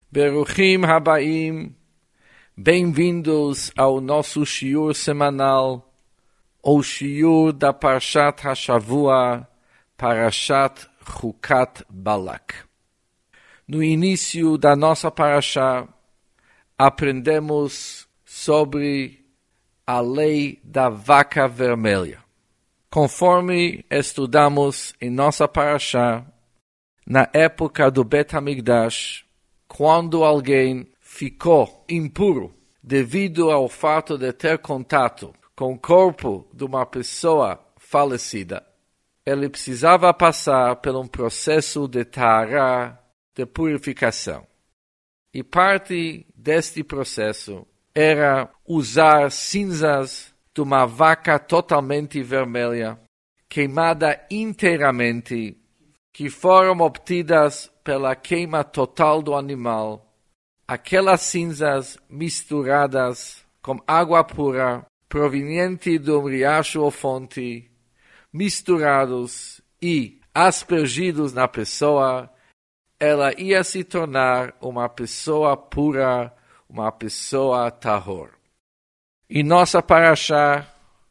Beruchim Habaim, bem-vindos ao nosso shiur semanal, o shiur da Parshat HaShavua, Parashat Chukat Balak. No início da nossa Parashá, aprendemos sobre a lei da vaca vermelha. Conforme estudamos em nossa Parashá, na época do Bet HaMikdash, quando alguém ficou impuro devido ao fato de ter contato com o corpo de uma pessoa falecida, ele precisava passar por um processo de tahara, de purificação. E parte deste processo era usar cinzas de uma vaca totalmente vermelha, queimada inteiramente, que foram obtidas pela queima total do animal, aquelas cinzas misturadas com água pura, proveniente do riacho ou fonte, misturados e aspergidos na pessoa, ela ia se tornar uma pessoa pura, uma pessoa tahor. E nossa parashá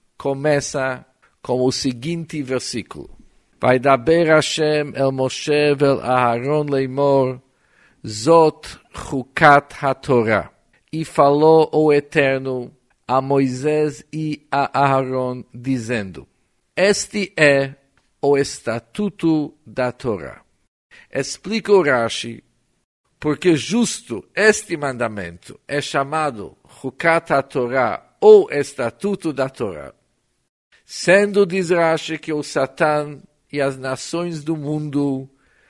começa com o seguinte versículo. Vaidaber Hashem el Moshe vel Aharon leimor, Zot Chukat HaTorah. E falou o Eterno a Moisés e a Aharon, dizendo, este é o estatuto da Torá. Explica o Rashi, porque justo este mandamento é chamado Chukat HaTorah ou estatuto da Torá, sendo, diz Rashi, que o Satã e as nações do mundo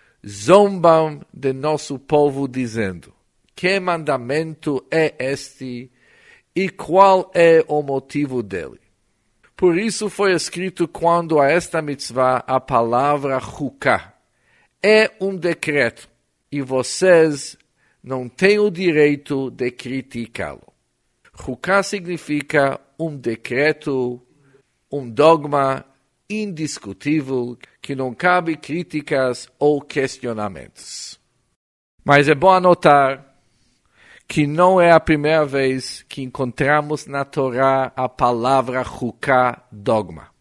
zombam de nosso povo, dizendo, que mandamento é este e qual é o motivo dele? Por isso foi escrito quando a esta mitzvah a palavra chuká. É um decreto e vocês não têm o direito de criticá-lo. Chuká significa um decreto, um dogma indiscutível que não cabe críticas ou questionamentos. Mas é bom anotar que não é a primeira vez que encontramos na Torá a palavra chuká, dogma.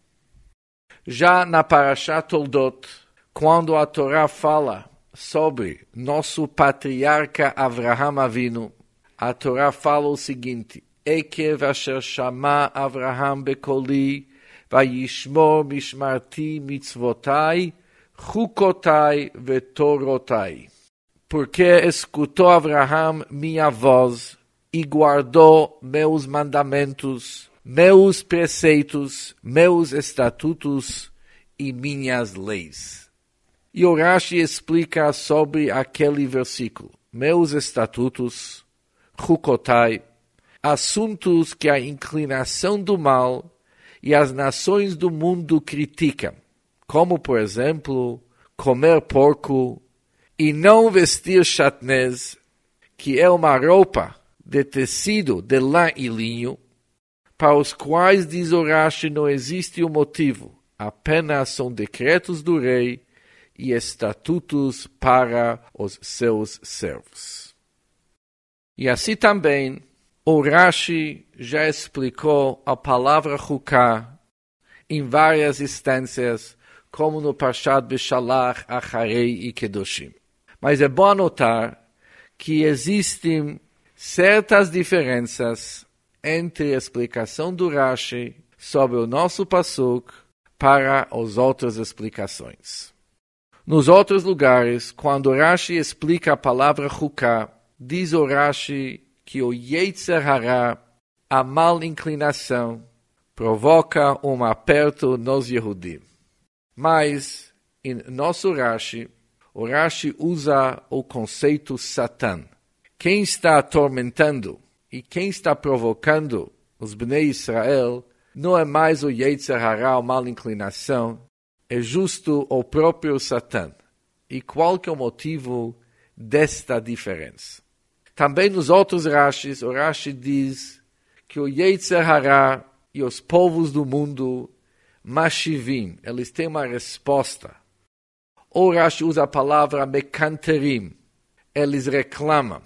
Já na Parashat Toldot, quando a Torá fala sobre nosso patriarca Avraham Avinu, a Torá fala o seguinte, Ekev asher shama Avraham bekoli, Vayishmor mishmarti mitzvotai, chukotai vetorotai. Porque escutou Avraham minha voz e guardou meus mandamentos, meus preceitos, meus estatutos e minhas leis. E o Rashi explica sobre aquele versículo. Meus estatutos, chukotai, assuntos que a inclinação do mal e as nações do mundo criticam, como, por exemplo, comer porco e não vestir chatnez, que é uma roupa de tecido de lã e linho, para os quais, diz o Rashi, não existe um motivo, apenas são decretos do rei e estatutos para os seus servos. E assim também, o Rashi já explicou a palavra chuká em várias instâncias, como no Parshat Beshalach, Acharei e Kedoshim. Mas é bom anotar que existem certas diferenças entre a explicação do Rashi sobre o nosso pasuk para as outras explicações. Nos outros lugares, quando Rashi explica a palavra chuká, diz o Rashi que o Yetzer Hara, a mal inclinação, provoca um aperto nos Yehudim. Mas, em nosso Rashi, o Rashi usa o conceito Satã. Quem está atormentando e quem está provocando os Bnei Israel não é mais o Yetzer Hara, a mal inclinação, é justo o próprio Satã. E qual que é o motivo desta diferença? Também nos outros Rashis, o Rashi diz que o Yetzer Hara e os povos do mundo, mashivim, eles têm uma resposta. O Rashi usa a palavra mekanterim, eles reclamam.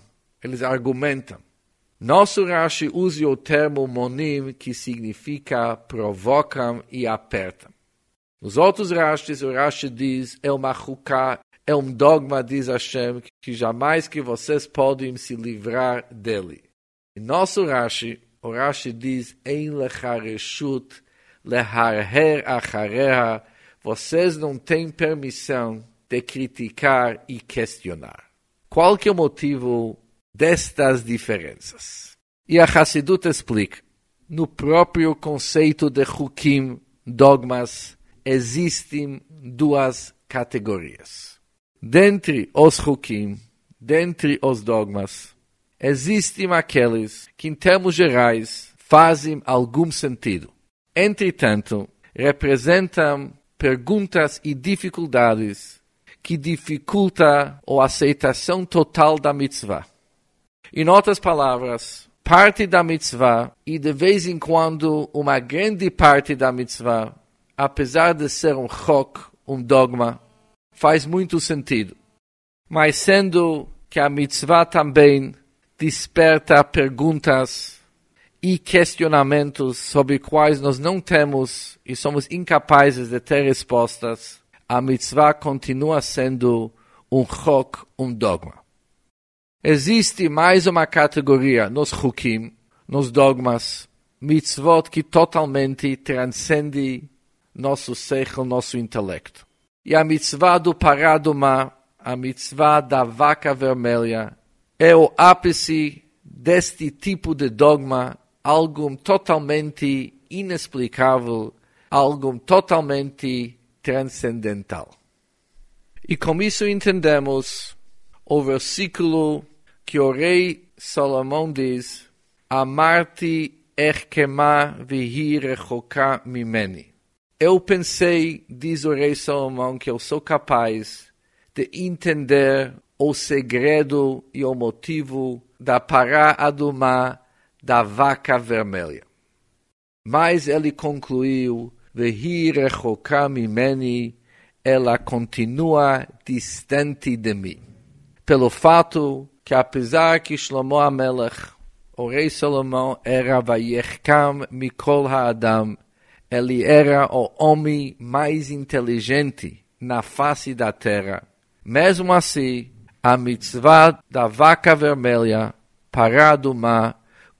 Eles argumentam. Nosso Rashi usa o termo monim, que significa provocam e apertam. Nos outros Rashis, o Rashi diz, é uma chuká, é um dogma, diz Hashem, que jamais que vocês podem se livrar dele. Em nosso Rashi, o Rashi diz, Ein lecha reshut leharher achareha, vocês não têm permissão de criticar e questionar. Qual que é o motivo destas diferenças? E a Hassidut explica, no próprio conceito de chukim, dogmas, existem duas categorias. Dentre os chukim, dentre os dogmas, existem aqueles que, em termos gerais, fazem algum sentido. Entretanto, representam perguntas e dificuldades que dificultam a aceitação total da mitzvah. Em outras palavras, parte da mitzvah e de vez em quando uma grande parte da mitzvah, apesar de ser um chok, um dogma, faz muito sentido. Mas sendo que a mitzvah também desperta perguntas e questionamentos sobre quais nós não temos e somos incapazes de ter respostas, a mitzvah continua sendo um chok, um dogma. Existe mais uma categoria nos chukim, nos dogmas, mitzvot que totalmente transcende nosso seichel, nosso intelecto. E a mitzvah do pará do mar, a mitzvah da vaca vermelha, é o ápice deste tipo de dogma, algo totalmente inexplicável, algo totalmente transcendental. E com isso entendemos o versículo que o rei Salomão diz, Amar-te erkema vihi rechoka mimeni. Eu pensei, diz o rei Salomão, que eu sou capaz de entender o segredo e o motivo da pará adumá da vaca vermelha. Mas ele concluiu, Vehi rechoka mimeni, ela continua distante de mim. Pelo fato que apesar que Shlomo HaMelech, o rei Salomão, era vayechkam mikol ha'adam, ele era o homem mais inteligente na face da terra. Mesmo assim, a mitzvah da vaca vermelha, pará do mar,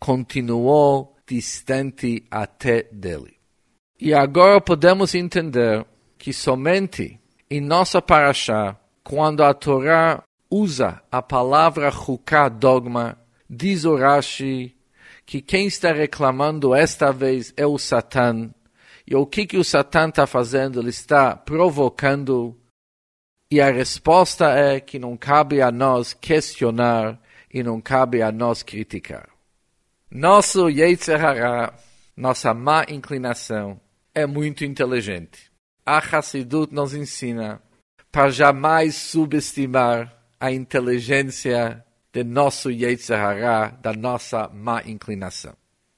continuou distante até dele. E agora podemos entender que somente em nossa parashá, quando a Torá usa a palavra chuká, dogma, diz o Rashi que quem está reclamando esta vez é o Satã. E o que o Satã está fazendo? Ele está provocando. E a resposta é que não cabe a nós questionar e não cabe a nós criticar. Nosso Yetzer Hara, nossa má inclinação, é muito inteligente. A Hassidut nos ensina para jamais subestimar a inteligência de nosso Yetzer Hara, da nossa má inclinação.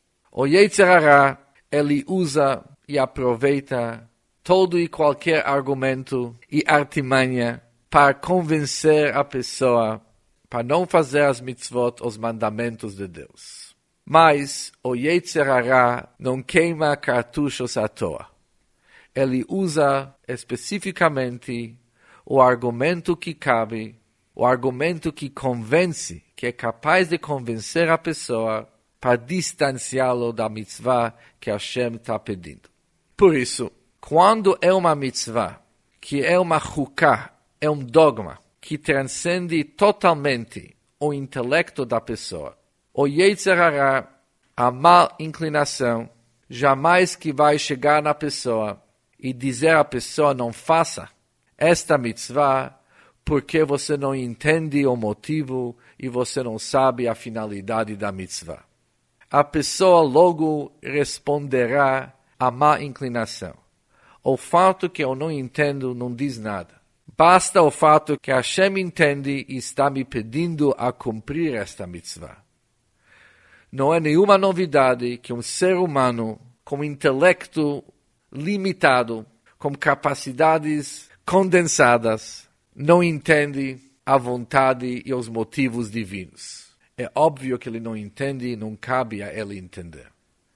O Yetzer Hara, ele usa e aproveita todo e qualquer argumento e artimanha para convencer a pessoa para não fazer as mitzvot, os mandamentos de Deus. Mas o Yetzer Hara não queima cartuchos à toa. Ele usa especificamente o argumento que cabe, o argumento que convence, que é capaz de convencer a pessoa para distanciá-lo da mitzvah que Hashem está pedindo. Por isso, quando é uma mitzvah, que é uma chuká, é um dogma, que transcende totalmente o intelecto da pessoa, o Yetzer Hara, a má inclinação, jamais que vai chegar na pessoa e dizer à pessoa não faça esta mitzvah porque você não entende o motivo e você não sabe a finalidade da mitzvah. A pessoa logo responderá à má inclinação. O fato que eu não entendo não diz nada. Basta o fato que Hashem entende e está me pedindo a cumprir esta mitzvah. Não é nenhuma novidade que um ser humano com intelecto limitado, com capacidades condensadas, não entende a vontade e os motivos divinos. É óbvio que ele não entende e não cabe a ele entender.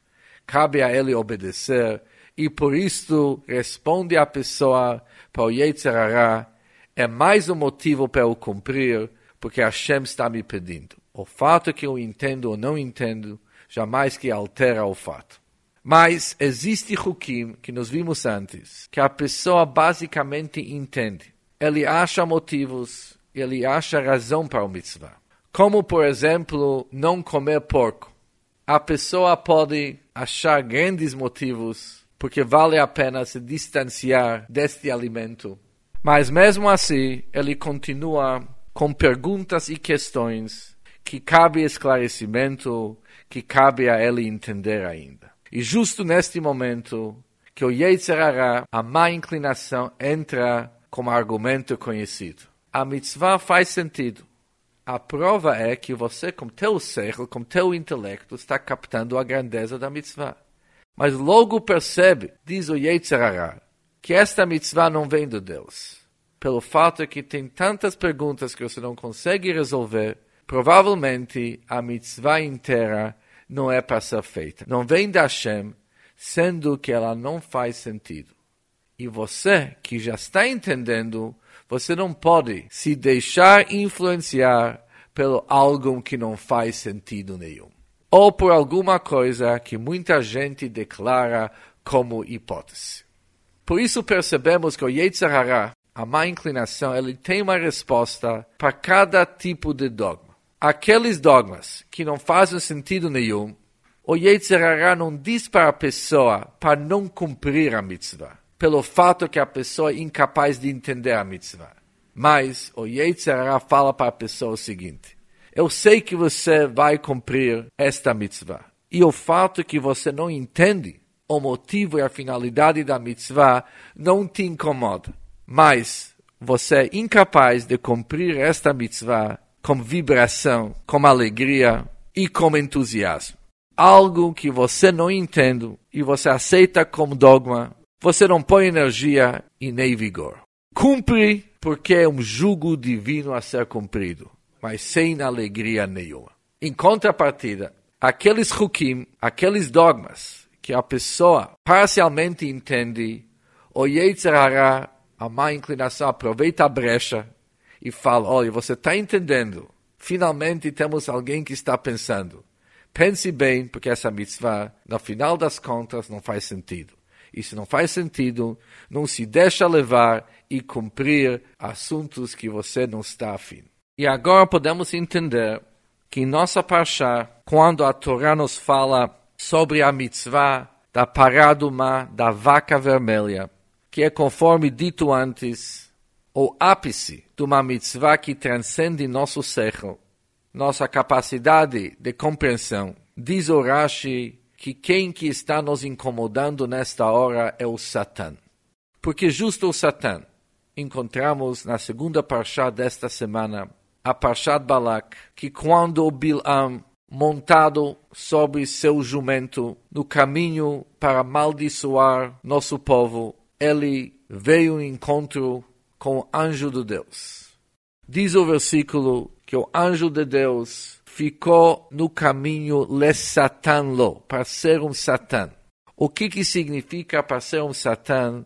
Cabe a ele obedecer e por isso responde a pessoa para o Yetzer Hara, é mais um motivo para eu cumprir, porque Hashem está me pedindo. O fato que eu entendo ou não entendo, jamais que altera o fato. Mas existe Hukim, que nós vimos antes, que a pessoa basicamente entende. Ele acha motivos, ele acha razão para o mitzvah. Como, por exemplo, não comer porco. A pessoa pode achar grandes motivos, porque vale a pena se distanciar deste alimento. Mas mesmo assim, ele continua com perguntas e questões que cabe esclarecimento, que cabe a ele entender ainda. E justo neste momento, que o Yetzer Hara, a má inclinação, entra como argumento conhecido. A mitzvah faz sentido. A prova é que você, com teu seichel, com teu intelecto, está captando a grandeza da mitzvah. Mas logo percebe, diz o Yetzer Hara, que esta mitzvah não vem de Deus. Pelo fato que tem tantas perguntas que você não consegue resolver, provavelmente a mitzvah inteira não é para ser feita. Não vem da Hashem, sendo que ela não faz sentido. E você, que já está entendendo, você não pode se deixar influenciar pelo algo que não faz sentido nenhum. Ou por alguma coisa que muita gente declara como hipótese. Por isso percebemos que o Yetzer Hara, a má inclinação, ele tem uma resposta para cada tipo de dogma. Aqueles dogmas que não fazem sentido nenhum, o Yetzer Hara não diz para a pessoa para não cumprir a mitzvah, pelo fato que a pessoa é incapaz de entender a mitzvah. Mas o Yetzer Hara fala para a pessoa o seguinte: eu sei que você vai cumprir esta mitzvah. E o fato que você não entende o motivo e a finalidade da mitzvah não te incomoda. Mas você é incapaz de cumprir esta mitzvah com vibração, com alegria e com entusiasmo. Algo que você não entende e você aceita como dogma, você não põe energia e nem vigor. Cumpre porque é um jugo divino a ser cumprido, mas sem alegria nenhuma. Em contrapartida, aqueles hukim, aqueles dogmas que a pessoa parcialmente entende, o Yetzer Hara, a má inclinação, aproveita a brecha e fala: olha, você está entendendo, finalmente temos alguém que está pensando. Pense bem, porque essa mitzvah, no final das contas, não faz sentido. E se não faz sentido, não se deixa levar e cumprir assuntos que você não está afim. E agora podemos entender que em nossa parashá, quando a Torá nos fala sobre a mitzvah da pará adumá, da vaca vermelha, que é, conforme dito antes, o ápice de uma mitzvah que transcende nosso seichel, nossa capacidade de compreensão. Diz o Rashi que quem que está nos incomodando nesta hora é o Satã. Porque justo o Satã encontramos na segunda parashá desta semana, a Parshat Balak, que quando o Bilam, montado sobre seu jumento, no caminho para amaldiçoar nosso povo, ele veio em encontro com o anjo de Deus. Diz o versículo que o anjo de Deus ficou no caminho le Satan lo, para ser um Satã. O que significa para ser um Satã?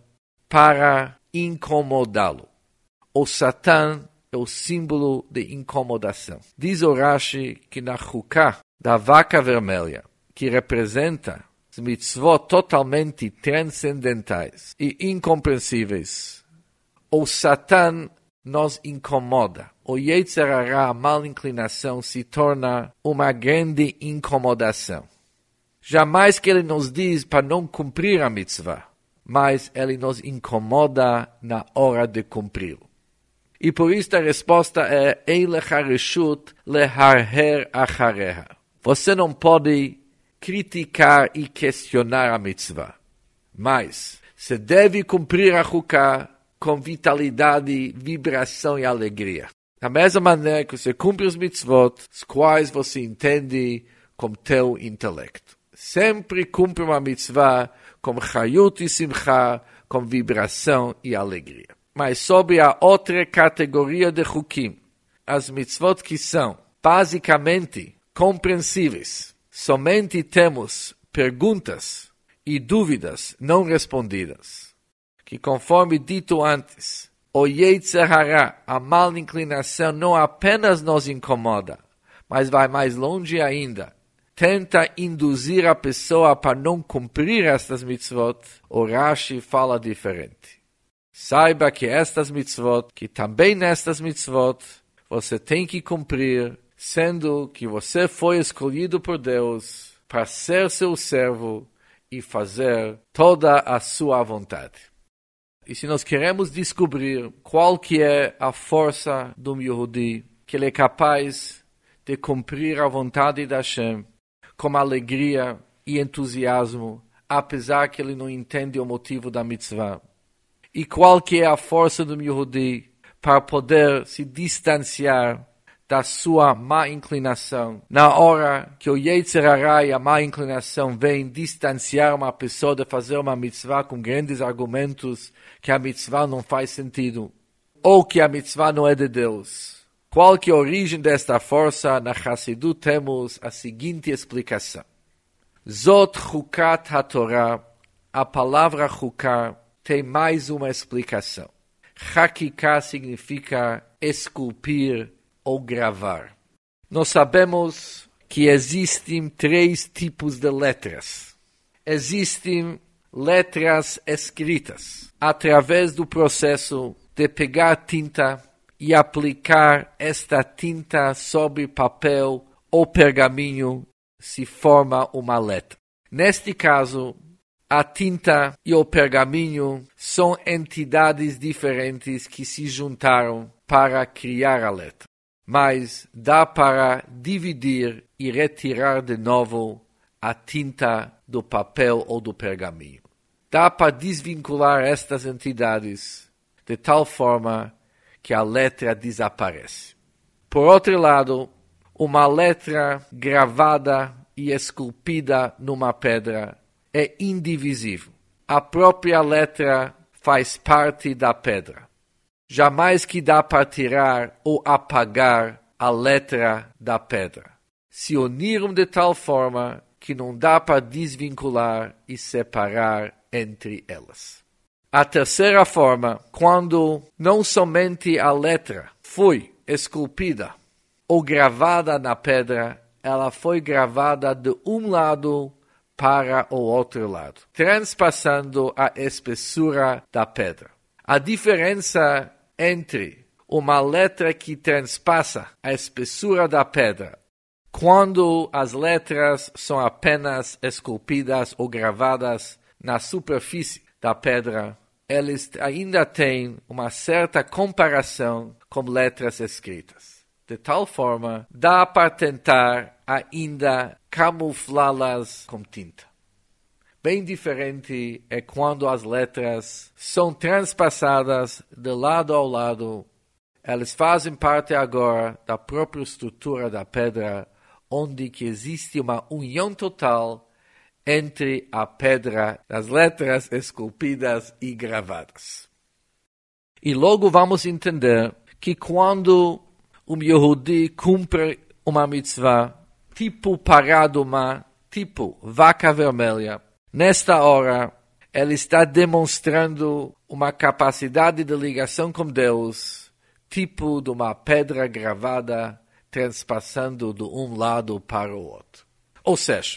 Para incomodá-lo. O Satã é o símbolo de incomodação. Diz o Rashi que na Chuká da vaca vermelha, que representa as mitzvot totalmente transcendentais e incompreensíveis, o Satã nos incomoda. O Yetzer Hara, a mal inclinação, se torna uma grande incomodação. Jamais que ele nos diz para não cumprir a mitzvah, mas ele nos incomoda na hora de cumpri-lo. E por isso a resposta é: Ei lecha reshut leharher achareha. Você não pode criticar e questionar a mitzvah, mas você deve cumprir a chuká com vitalidade, vibração e alegria. Da mesma maneira que você cumpre os mitzvot, os quais você entende com teu intelecto. Sempre cumpre uma mitzvah com chayut e simcha, com vibração e alegria. Mas sobre a outra categoria de chukim, as mitzvot que são basicamente compreensíveis. Somente temos perguntas e dúvidas não respondidas, que conforme dito antes, o Yetzer Hara, a mal inclinação, não apenas nos incomoda, mas vai mais longe ainda. Tenta induzir a pessoa para não cumprir estas mitzvot. O Rashi fala diferente. Saiba que estas mitzvot, que também nestas mitzvot, você tem que cumprir, sendo que você foi escolhido por Deus para ser seu servo e fazer toda a sua vontade. E se nós queremos descobrir qual que é a força do Yehudi, que ele é capaz de cumprir a vontade de Hashem com alegria e entusiasmo, apesar que ele não entende o motivo da mitzvah, e qual que é a força do Yehudi para poder se distanciar da sua má inclinação. Na hora que o Yetzer Hara e a má inclinação vêm distanciar uma pessoa de fazer uma mitzvah com grandes argumentos que a mitzvah não faz sentido, ou que a mitzvah não é de Deus. Qual que é a origem desta força? Na Hassidut temos a seguinte explicação. Zot Chukat HaTorah, a palavra Chukah, tem mais uma explicação. Hakika significa esculpir ou gravar. Nós sabemos que existem 3 tipos de letras. Existem letras escritas, através do processo de pegar tinta e aplicar esta tinta sobre papel ou pergaminho, se forma uma letra. Neste caso, a tinta e o pergaminho são entidades diferentes que se juntaram para criar a letra. Mas dá para dividir e retirar de novo a tinta do papel ou do pergaminho. Dá para desvincular estas entidades de tal forma que a letra desaparece. Por outro lado, uma letra gravada e esculpida numa pedra é indivisível. A própria letra faz parte da pedra. Jamais que dá para tirar ou apagar a letra da pedra. Se uniram de tal forma que não dá para desvincular e separar entre elas. A terceira forma, quando não somente a letra foi esculpida ou gravada na pedra, ela foi gravada de um lado para o outro lado, transpassando a espessura da pedra. A diferença entre uma letra que transpassa a espessura da pedra, quando as letras são apenas esculpidas ou gravadas na superfície da pedra, eles ainda têm uma certa comparação com letras escritas. De tal forma, dá para tentar ainda camuflá-las com tinta. Bem diferente é quando as letras são transpassadas de lado ao lado. Elas fazem parte agora da própria estrutura da pedra, onde que existe uma união total entre a pedra, as letras esculpidas e gravadas. E logo vamos entender que quando um Yehudi cumpre uma mitzvah, tipo paraduma, tipo vaca vermelha, nesta hora ele está demonstrando uma capacidade de ligação com Deus, tipo de uma pedra gravada, transpassando de um lado para o outro. Ou seja,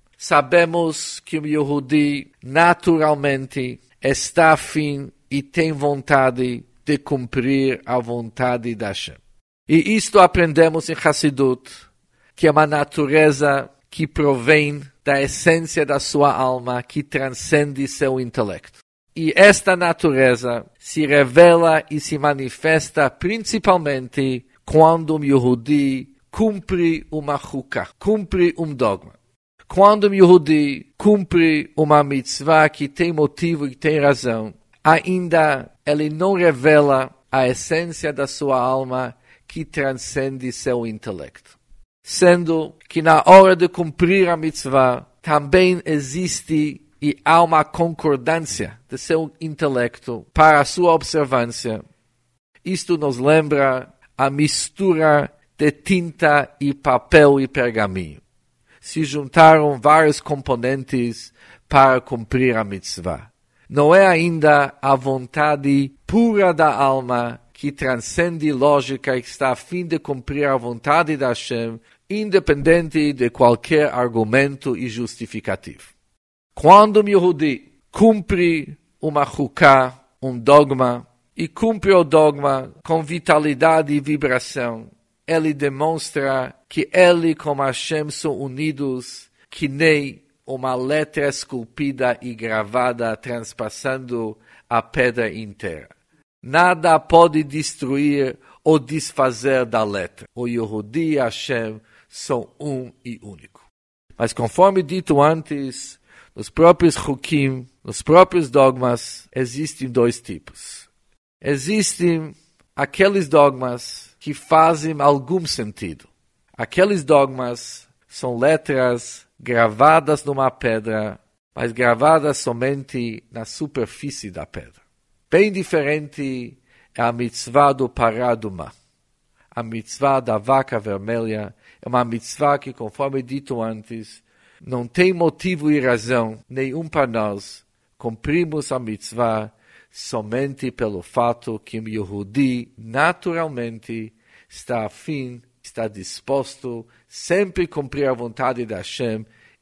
sabemos que o Yehudi naturalmente está afim e tem vontade de cumprir a vontade da Hashem. E isto aprendemos em Hassidut, que é uma natureza que provém da essência da sua alma, que transcende seu intelecto. E esta natureza se revela e se manifesta principalmente quando o Yehudi cumpre uma chukah, cumpre um dogma. Quando o Yehudi cumpre uma mitzvah que tem motivo e tem razão, ainda ele não revela a essência da sua alma que transcende seu intelecto. Sendo que na hora de cumprir a mitzvah, também existe e há uma concordância de seu intelecto para a sua observância. Isto nos lembra a mistura de tinta e papel e pergaminho. Se juntaram vários componentes para cumprir a mitzvah. Não é ainda a vontade pura da alma que transcende lógica e está a fim de cumprir a vontade da Hashem, independente de qualquer argumento e justificativo. Quando um Yehudi cumpre uma chuká, um dogma, e cumpre o dogma com vitalidade e vibração, ele demonstra que ele com Hashem são unidos, que nem uma letra esculpida e gravada transpassando a pedra inteira. Nada pode destruir ou desfazer da letra. O Yehudi e Hashem são um e único. Mas conforme dito antes, nos próprios chukim, nos próprios dogmas, existem dois tipos. Existem aqueles dogmas que fazem algum sentido. Aqueles dogmas são letras gravadas numa pedra, mas gravadas somente na superfície da pedra. Bem diferente é a mitzvah do pará adumá. A mitzvah da vaca vermelha é uma mitzvah que, conforme dito antes, não tem motivo e razão nenhum para nós cumprirmos a mitzvah somente pelo fato que o Yehudi naturalmente está afim, está disposto sempre a cumprir a vontade da Hashem,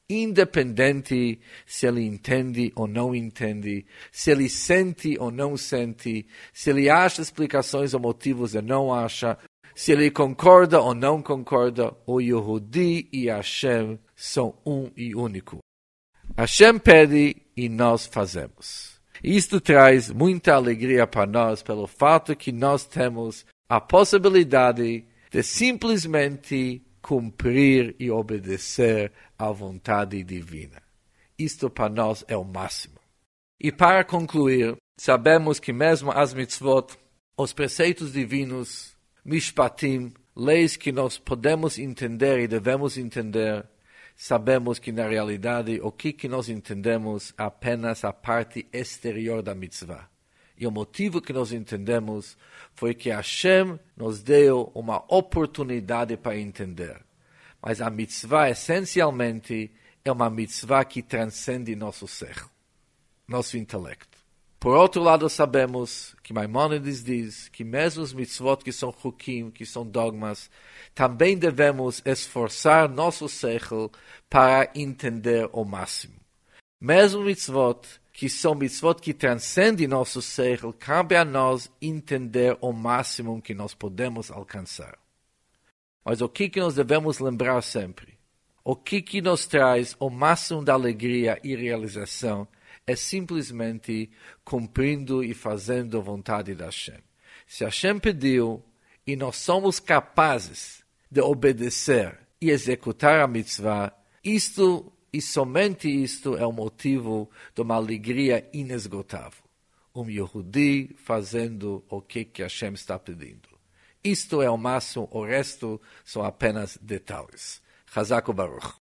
independente se ele entende ou não entende, se ele sente ou não sente, se ele acha explicações ou motivos ou não acha, se ele concorda ou não concorda. O Yehudi e Hashem são um e único. Hashem pede e nós fazemos. Isto traz muita alegria para nós pelo fato que nós temos a possibilidade de simplesmente cumprir e obedecer à vontade divina. Isto para nós é o máximo. E para concluir, sabemos que mesmo as mitzvot, os preceitos divinos, mishpatim, leis que nós podemos entender e devemos entender, sabemos que na realidade o que nós entendemos é apenas a parte exterior da mitzvah. E o motivo que nós entendemos foi que Hashem nos deu uma oportunidade para entender. Mas a mitzvah, essencialmente, é uma mitzvah que transcende nosso ser, nosso intelecto. Por outro lado, sabemos que Maimonides diz que mesmo os mitzvot que são chukim, que são dogmas, também devemos esforçar nosso seichel para entender o máximo. Mesmo mitzvot que são mitzvot que transcendem nosso seichel, cabe a nós entender o máximo que nós podemos alcançar. Mas o que nós devemos lembrar sempre? O que nos traz o máximo da alegria e realização é simplesmente cumprindo e fazendo a vontade da Hashem. Se Hashem pediu e nós somos capazes de obedecer e executar a mitzvah, isto e somente isto é o motivo de uma alegria inesgotável. Yehudi fazendo o que Hashem está pedindo. Isto é o máximo, o resto são apenas detalhes. Chazak u'Baruch.